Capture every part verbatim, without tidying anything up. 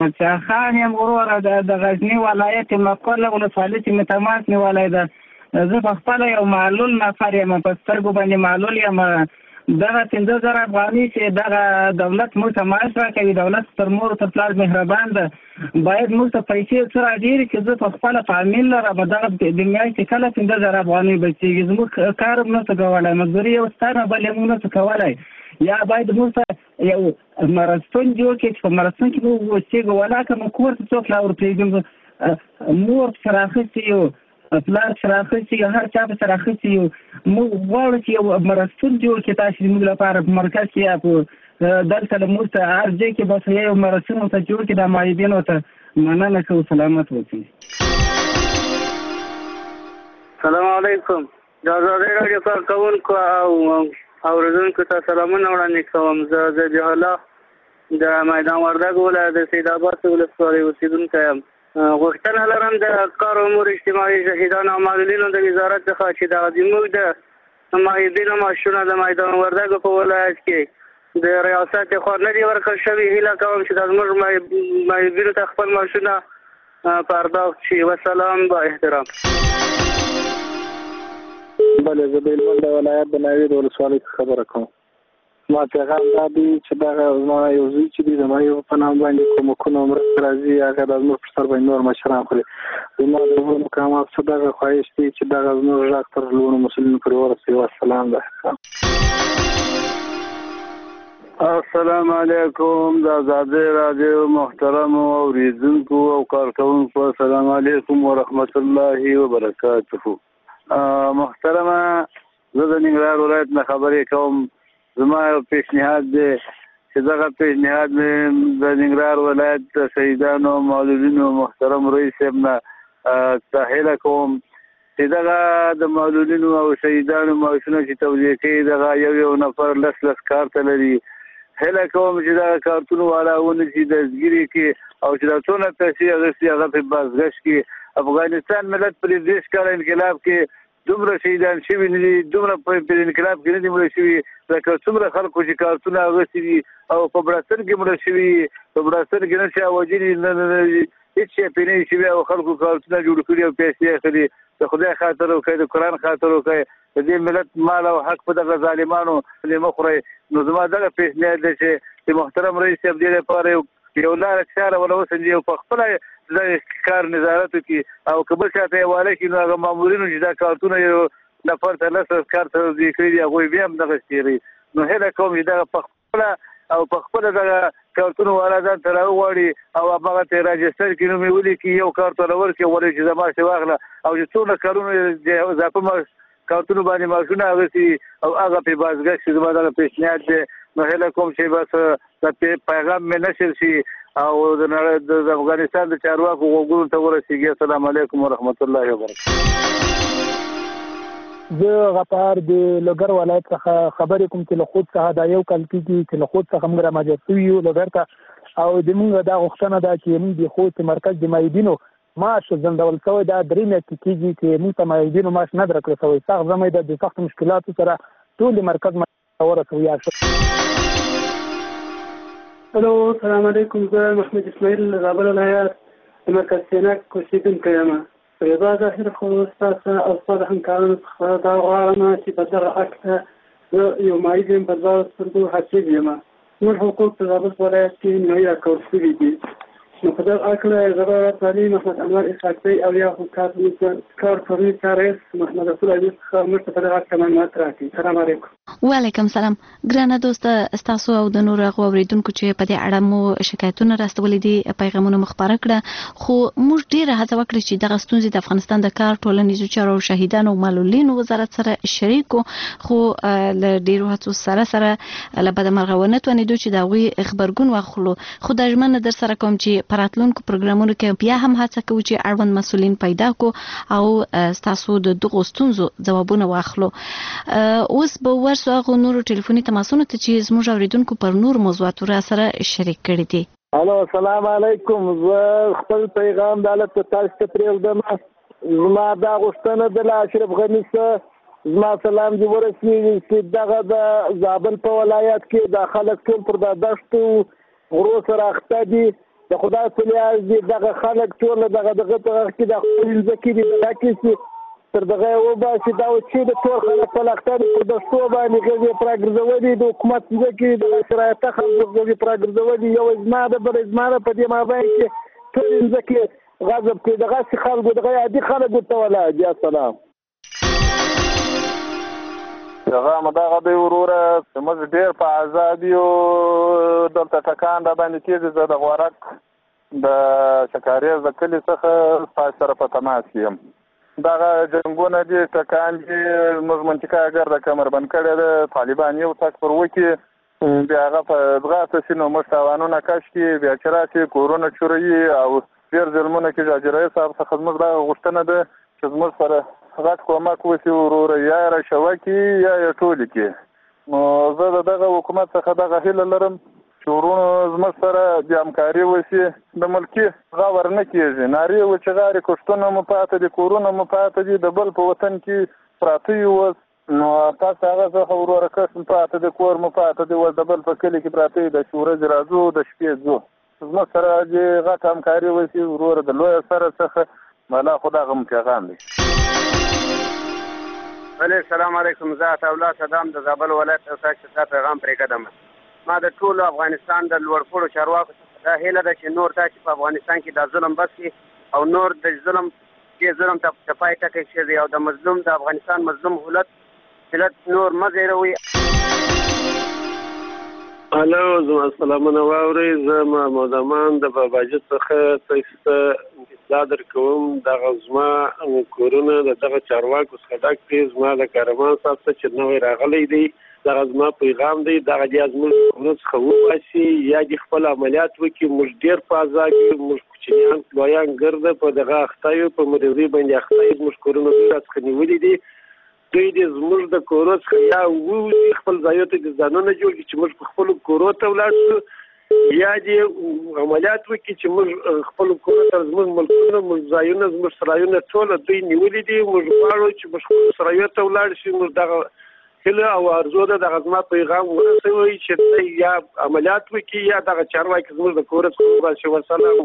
چې خان یم وروره د غزني ولایت مقر ولسوالۍ چې مې تماس نیولی ده. زه په خپله یو معلول نفر یم، په سترګو باندې معلول یم. دغه پنځه زره افغانۍ چې دغه دولت موږ ته معاش راکوي، دولت تر مور تر پلار مهربان ده، باید موږ ته پیسې څه راډېرې چې زه په خپله فامیل لرم. دغه د میاشتې کله پنځه زره افغانۍ بچېږي، زموږ کار هم نشو کولی، مزدوري یو ستانه بل یې موږ نشو کولی. یا باید موږ ته یو مرستون جوړ کړي چې په مرستون کې موږ اوسېږو، ولاکه موږ کور ته څوک لا ورپرېږدي، مور پسې راخیستې یو، پلار پسې راخیستې یو، هر چا پسې راخیستې یو. موږ غواړو چې یو مرستون جوړ کړي تاسې زموږ لپاره په مرکز کې یا په دلته له موږ ته هر ځای کې بس یو مرستون ورته جوړ کړي، دا معیدینو ته مننه کوو. سلامت اوسئ. سلام علیکم. د ازادۍ راډیو کارکوونکو او اورېدونکو ته سلامونه وړاندې کوم. زه ذبیح الله د میدان وردګ ولایت د سید آباد ولسوالۍ اوسېدونکی یم. غوښتنه لرم د کار امور اجتماعي شهیدانو او معلولینو د وزارت څخه چې دغه زموږ د معیدینو معاشونه د میدان وردګو په ولایت کې د ریاست خوا نه دي ورکړل شوي. هیله کوم چې دا زموږ معیدینو ته خپل معاشونه پرداخت شي. وسلام، با احترام. بله، زه د هلمند د ولایت د ناوې د ولسوالۍ څخه خبره کوم. زما پیغام دا دی چې دغه زما یو زوی چې دی زما یو په نام باندې کومکونه مرسته راځي، هغه د زموږ پر سر باندې نور مشران خوري. زما د لوړو مقاماتو څخه دغه خواهش دی چې دغه زموږ غږ تر لوړو مسؤلینو پورې ورسوي. والسلام علیکم. السلام علیکم. د ازادۍ راډیو محترمو اورېدونکو او کارکوونکو، السلام علیکم ورحمت الله وبرکاته. محترمه، زه د ننګرهار ولایت نه خبرې کوم. زما یو پیشنهاد دی چې دغه پیشنهاد مې د ننګرهار ولایت د شهیدانو او معلولینو محترم رئیس صاحب نه تحویل کوم چې دغه د معلولینو او شهیدانو معاشونه چې توزیع کوي، دغه یو یو نفر لس لس کار ته لري. هیله کوم چې دغه کارتونو والا ونیسي دستګیري کړي او چې دا څونه پیسې اخیستي هغه په بازګشت کړي. افغانستان ملت په دې دېرش کاله انقلاب کې دومره شهیدان شوي نه دي، دومره په انقلاب کې نه دي مړه شوي لکه څومره خلکو چې کارتونه اخیستي دي او په بړستن کې مړه شوي. په بړستن کې نه چا وژلي، هېڅ شی پرې نه شوي او خلکو کارتونه جوړ کړي او پیسې اخلي. د خدای خاطر وکړئ، د قرآن خاطر وکړئ، د دې ملت مال او حق په دغه ظالمانو مه خورئ. نو زما دغه پیشنهاد دی چې محترم رئیس صاحب دې لپاره یو لاره چاره ولا وسنجي او په خپله د کار نظارت وکړي او که بل چا ته یې واله کړي، نو هغه مامورینو چې دا کارتونه یو نفر ته لس لس کار توزیع کړي دي هغوی بیا هم دغسې تېروي. نو هیله کوم چې دغه په خپله او په خپله دغه کارتونو والا ځان ته راوغواړي او هماغه ته یې راجسټر کړي، نوم یې ولیکي، یو کارت ورله ورکړي، ولې چې زما شې واخله او چې څونه کارونه اضافه کارتونو باندې معاشونه اخیستي او هغه پرې بازګشت شي. زما دغه پیشنهاد دی. نو هیله کوم چې بس دا پیغام مې نشر شي او د افغانستان د چارواکو غوږونو ته ورسېږي. السلام علیکم ورحمت الله وبرکاته. زه غفار د لوګر ولایت څخه خبرې کوم چې له خود څخه دا یو کال کېږي چې له خود څخه موږ رامجر شوي یو لوګر ته، او د موږ دا غوښتنه ده چې موږ د خود مرکز د معیدینو معاش ځنډول شوی دا درې میاشتې کېږي چې موږ ته معیدینو معاش نه درکړل شوی. سخت زموږ د سختو مشکلاتو سره ټول مرکز ورسوي. الو، السلام علیکم. زه محمد اسماعیل زابل ولایت د مرکز سینک اوسېدونکی یم. رضا ظاهر خو ستاسو او ستا د همکارانو څخه دا غواړم چې په دغه اړه زه یو معید یم، په دواړو سترګو حسیب یم. زموږ حقوق په زابل ولایت کې نیمایي راکول شوي دي. نو په دغه اړه زه به تعلي محمد انور اسحاقزی او یا خو کار فرمي رئیس محمد رسول علي څخه موږ ته په دغه اړه معلومات راکړي. سلام علیکم. وعلیکم سلام. ګرانه دوسته، ستاسو او د نورو هغو اورېدونکو چې په دې اړه مو شکایتونه راستولي دي پیغامونه مو خپاره کړه، خو موږ ډېره هڅه وکړه چې دغه ستونزې د افغانستان د کار، ټولنیزو چارو او شهیدانو او معلولینو وزارت سره شریک کړو، خو له ډېرو هڅو سره سره له بدمرغه ونه توانېدو چې د هغوی غبرګون واخلو. خو دا ژمنه در سره کوم چې په راتلونکو پروګرامونو کې بیا هم هڅه کوو چې اړوند مسؤلین پیدا کړو او ستاسو د دغو ستونزو ځوابونه واخلو. اوس به ورسو هغو نورو ټلیفوني تماسونو ته چې زموږ اورېدونکو پر نورو موضوعاتو را سره شریک کړي دي. الو، السلام علیکم. زه خپل پیغام د هلته تاسو ته پرېږدم. زما دا غوښتنه ده له اشرف غني څخه زما سلام دې ورسېږي چې دغه د زابل په ولایت کې دا خلک ټول پر دا دښتو غرو سره اخته دي د خدای په لیاز دي دغه خلک ټول دغه دغه په کې د خپل ځکه دي دغه کې تر دغه و باسي دا چې د ټول خلک په لختر په دستو باندې غوږی پراګرځولي د حکومت ځکه د شرایط خلک غوږی پراګرځولي یو ازما د بل ازما په دې مابین کې ټول ځکه غضب کې دغه خلکو دغه عادي خلکو ته ولا دي. السلام هغه مداغه دی وروره موږ ډېر په ازادي او دلته ټکان را باندې کېږي. زه د غورک د شکاریز د کلي څخه ستاسو سره په تماس یم. دغه جنګونه دي ټکان دي موږ منطقه اگر د کمربند کړی د طالبان یو تک پر وکړي بیا هغه په ځغاسته شي نو موږ تاوانونه کش کړي بیا چې راشي کورونه چوري او ډېر ظلمونه کې اجرایي صاحب څخه زموږ دغه غوښتنه ده چې زموږ سره غټ کومک وشي وروره یا یې راشوه کړي یا یې ټولې کړي. نو زه د دغه حکومت څخه دغه هیله لرم چې ورونو زموږ سره د همکاري وشي. د ملکي غور نه کېږي نارې و چې غارې کښتونه مو پاته دي کورونه مو پاته دي د بل په وطن کې پراته یو اوس نو تاسو هغه څخه وروره کس پاته دي کور مو پاته دي اوس د بل په کلي کې پراته دي د ورځې راځو د شپې ځو. زموږ سره د غټ همکاري وشي وروره د لویه سره څخه مالا خدا غم پیغام دی. بله السلام علیکم. زه عطاالله صدام د زابل ولایت او تاسو ته پیغام پرې کړم. ما د ټول افغانستان د لوړپوړو چارواکو دا هیله ده چې نور تاسو په افغانستان کې د ظلم بس کې او نور د ظلم کې ظلم ته پای ټکی شي او د مظلوم د افغانستان مظلوم هلت ملت نور مزیروي. الو زما سلامونه واورئ. زه محمود امان د باباجي څخه تاسو ته اطلاع درکوم. دغه زما کورونه د دغه چارواکو څخه ډک دي. زما د کاروان صاحب څخه چې نوی راغلی دی دغه زما پیغام دی دغه دې زموږ کورونه څخه وباسي یا دې خپل عملیات وکړي. موږ ډېر په عذا کې موږ کوچنیان لویان ګرده په دغه اخته په مریضۍ باندې اخته موږ کورونه ډېر څخه نیولي دي. دوی دې زموږ د کورو څخه یا ووځي خپل ځایو ته د ځانونه جوړ کړي چې موږ په خپلو کورو ته ولاړ شو یا دې عملیات وکړي چې موږ خپلو کورو ته زموږ ملکونه موږ ځایونه زموږ سرایونه ټوله دوی نیولي دي. موږ غواړو چې موږ خپلو سرایو ته ولاړ شي. موږ دغه هیله او ارزو ده دغه زما پیغام ورسوي چې یا عملیات وکړي یا دغه چارواکي زموږ د کور څخه وباسي. والسلام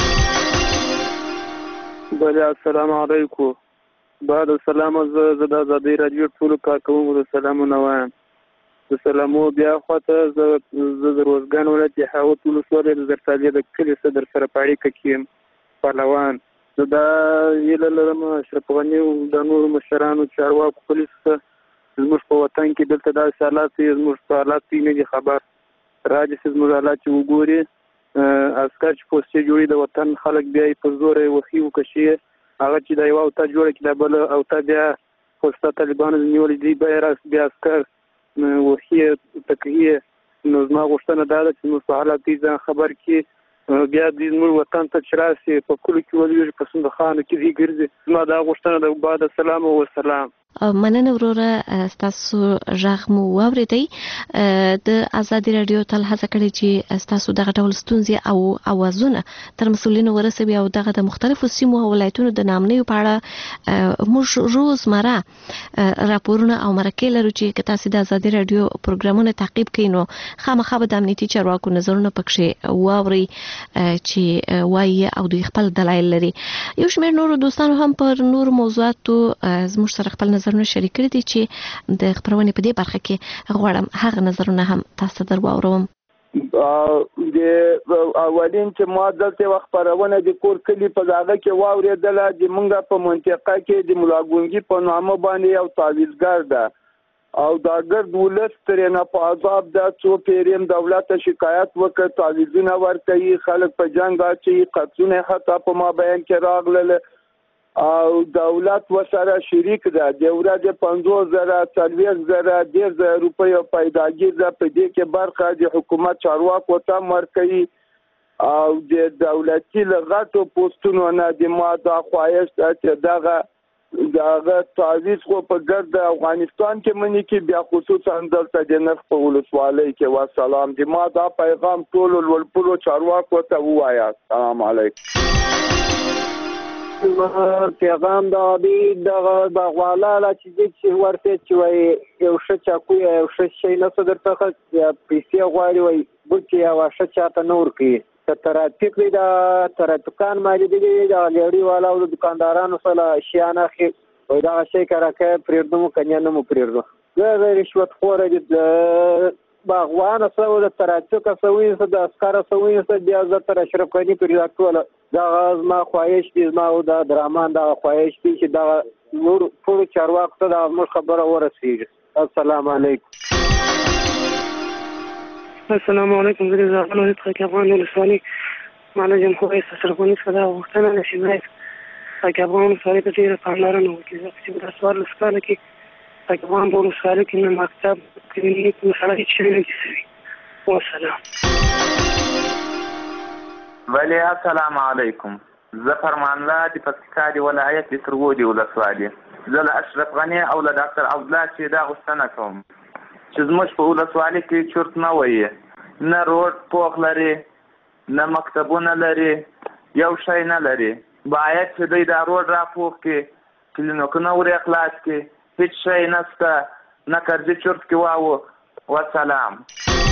ورحمة. بله السلام علیکم. بعد السلام زه د ازادۍ راډیو ټولو کارکوونکو د سلامونه وایم. د سلامو بیا خواته زه د روزګان ولایت د حاوت ولسوالۍ د زرتالیا د کلي صدر سره په اړیکه کې یم پهلوان. زه دا هیله لرم اشرف غني او د نورو مشرانو چارواکو پولیسو ته زموږ په وطن کې دلته داسې حالات دي زموږ په حالات کې نه دي خبر راځي چې زموږ حالات چې وګوري عسکر چې پوستې جوړي د وطن خلک بیا یې په زوره وخي وکشي هغه چې د یو اوته جوړه کړي د بل اوته بیا پوسته طالبانو نیولې دي بیا راس بیا عسکر وخي تکیه نو زما غوښتنه دا ده چې موږ په حالات دي ځان خبر کړي بیا د زموږ وطن ته چې راسي په کلو کې ولېږي په صندوقخانو کې دي ګرځي. زما دا غوښتنه ده. بعد السلام والسلام. مننه وروره ستاسو غږ مو واوریدئ. د ازادي راډیو تل هڅه کړې چې ستاسو دغه ډول ستونزې او اوازونه تر مسؤلینو ورسوي او دغه د مختلفو سیمو او ولایتونو د نامنیو په اړه موږ روزمره راپورونه او مرکې لرو چې که تاسو د ازادي راډیو پروګرامونه تعقیب کړئ نو خامخا به د امنیتي چارواکو نظرونه پکښې واورئ چې وایي او دوی خپل دلایل لري. یو شمېر نورو دوستانو هم پر نورو موضوعاتو زموږ سره خپل نظرونه شریک کړي دي چې د خبرونې په دې برخه کې غواړم هغه نظرونه هم تاسو ته درواورم. د اولین چې ما دلته وخت خبرونه د کور کلی په ځای کې واورېدله د مونږه په منطقه کې د ملاګونګي په نامه باندې یو تعویضګر ده او دا ګرد ولس ترې نه په عذاب ده څو پیریم دولت شکایت وکړ تعویضونه ورکوي خلک په جنګ اچوي قتلونه حتی په ما بیان کې راغلل او دولت وسره شریک ده د ورځې پنځوس زره څلوېښت زره ډېر زره روپۍ پیداګي ده په دې کې برخه د حکومت چارواکو ته ورکوي او د دولتي لغتو پوسټونو نه د ما دا خواهش ده چې دغه دغه تعویض خو په ګرد افغانستان کې مني کې بیا خصوصا دلته د نرخ په ولسوالۍ کې والسلام. د ما دا پیغام ټول لوړپوړو چارواکو ته ووایه. السلام علیکم. پیغام دا دی دغه د غوالاله چې چې ورته چې وای یو ښه چاکو یو ښه شی نه صدر څخه پیسې غواړي وای بوتي او ښه چاته نور کوي ترافیک دی دا ترافیکان مالي دي دا ګاډي والا او دکاندارانو سره شیان اخی وای دا شي کراکه پریردو کنه نه مو پریردو زه رشوت خور دي باغوان سره د ترافیک سوي سره د اسکار سوي سره بیا زه تر اشرف غنی پر ټول دا ما خواهش دي ما او دا درمان دا خواهش دي چې دا نور ټول چارواکو ته دا موږ خبره ورسیږي السلام علیکم السلام علیکم زه زغلو هیڅ کابان ولسوالي معنا جمهوریت سرغونی صدا وختنه نشي زای کابان ولسوالي ته ډیره پاملرنه وکړي چې د سوال لسکاله کې کابان ولسوالي کې نه مکتب کلینیک مسله هیڅ نه کیږي والسلام ولی السلام علیکم زه فرمان الله د پکتیکا دی ولایت د سرغودي ولسوالي زه له اشرف غنی او له ډاکټر عبدالله چې دا غوښتنه کوم چې زموږ په ولسوالي کې چورت نه وایي نه روډ پوخ لري نه مکتبونه لري یو شی نه لري باید چې دوی دا روډ را پوخ کړي کلینیکونه ور اخلاص کړي هیڅ شی نشته نه کرځي چورت کې واو والسلام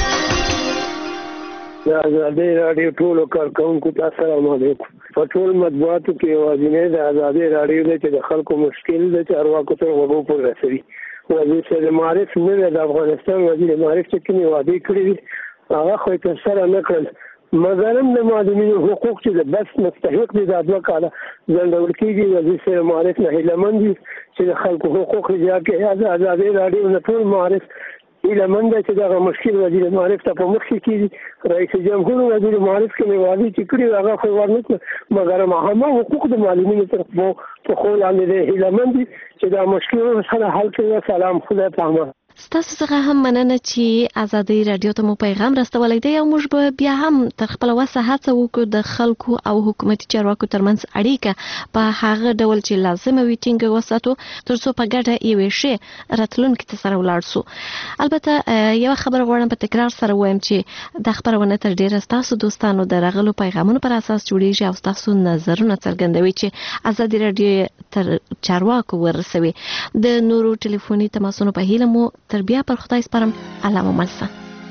د ازادي راډیو ټولو کارکونکو ته السلام علیکم په ټول مطبوعاتو کې یوازینی د ازادي راډیو دی چې د خلکو مشکل د چارواکو تر غوږو پورې رسوي وزیر صاحب معرف نه د افغانستان وزیر معرف چې کومې وعدې کړې دي هغه خو یې ترسره نه کړل مګر هم د معلولینو حقوق چې د بس مستحق دي دا دوه کاله ځنډول کېږي وزیر صاحب معرف نه هیلهمند دي چې د خلکو حقوق اجرا کړي د ازادي راډیو نه ټول معرف هیلهمند دی چې دغه مشکل وزیر معرف ته په مخ کې کېږي رئیس جمهور وزیر معرف کومې وعدې چې کړي هغه خو یې ورنه کړه مګر همه حقوق د معلولینو تر پښو لاندې دی هیلهمند دي چې دا مشکل سره حل کړي سلام خدای پامه ستاسو څخه هم مننه چې ازادي رادیو ته مو پیغام رسولی دی او موږ به بیا هم تر خپل وسه هڅه وکړو د خلکو او حکومتي چارواکو ترمنځ اړیکه په هغه ډول چې لازمه وي ټینګه وساتو ترڅو په ګډه یوې ښې راتلونکي ته سره ولاړ سو. البته یوه خبره غواړم په تکرار سره ووایم چې دا خپرونه تر ډیره ستاسو دوستانو د راغلو پیغامونو پر اساس جوړیږي او ستاسو نظرونه څرګندوي چې ازادي رادیو تر چارواکو ورسوي. د نورو ټلیفوني تماسونو په هیله مو تر بیا پر خدای سپارم الله مو مل شه.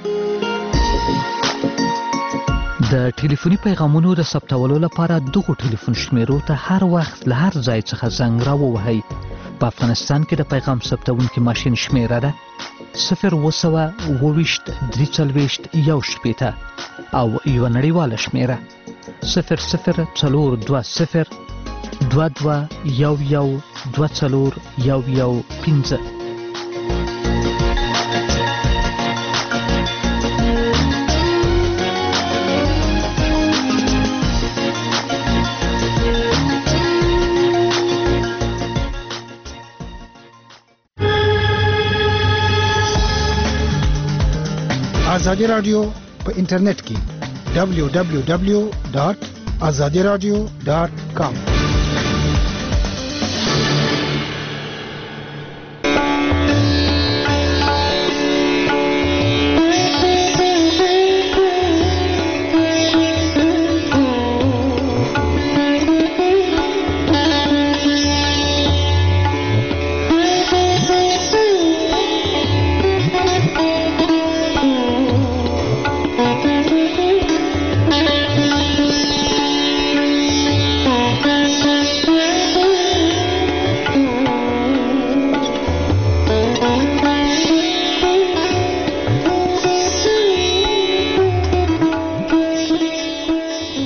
د ټلیفوني پیغامونو د ثبتولو لپاره دغه ټلیفون شمیرو ته هر وخت له هر ځای څخه زنګ راووهئ. په افغانستان کې د پیغام ثبتونکي ماشین شمیره ده صفر اوه سوه اوه ویشت درې څلوېښت یو شپېته او یوه نړیواله شمیره صفر صفر څلور دوه صفر دوه دوه یو یو دوه څلور یو یو پنځه. ازادي رادیو په انټرنیټ کې دبلیو دبلیو دبلیو ډاٹ ازادي رادیو ډاٹ کام